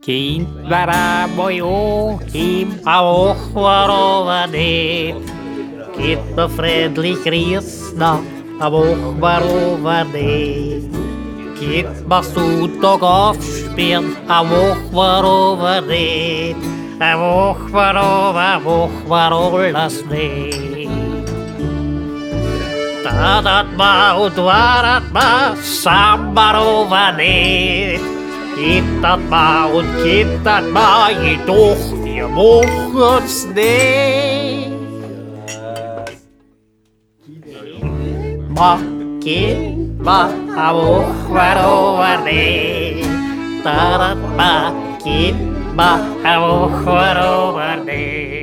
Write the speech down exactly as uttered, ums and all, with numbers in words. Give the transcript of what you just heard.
Kind waar mojo im auch war over det. Geht befriedlich riesna, aber auch war over det. Geht was du doch aufspielen, aber auch war over det. Aber auch war over, auch war alles det. Da dat ma und war dat ma, sambar over det. Geht dat ma und geht dat ma, jedoch wir mochen's nicht. Ma, geht ma, aber auch war over nicht. Da dat ma, geht ma, aber auch war over nicht.